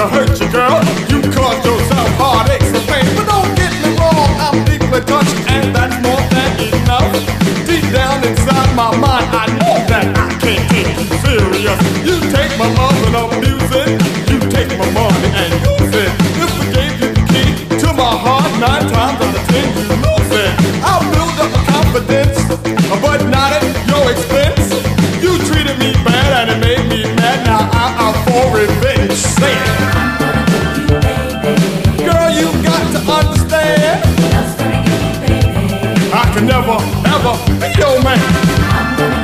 to hurt you, girl. You caused yourself heartaches and pain. But don't get me wrong, I'm deeply touched, and that's more than enough. Deep down inside my mind, I know that I can't take you serious. You take my love and abuse it. You take my money and use it. If I gave you the key to my heart, 9 times out of 10 you lose it. I'll build up a confidence, but not at your expense. You treated me bad and it made me mad. Now I'm out for revenge. Say it. I'm gonna give you, baby. Girl, you got to understand. Just gonna give you, baby. I can never, ever be your man. I'm gonna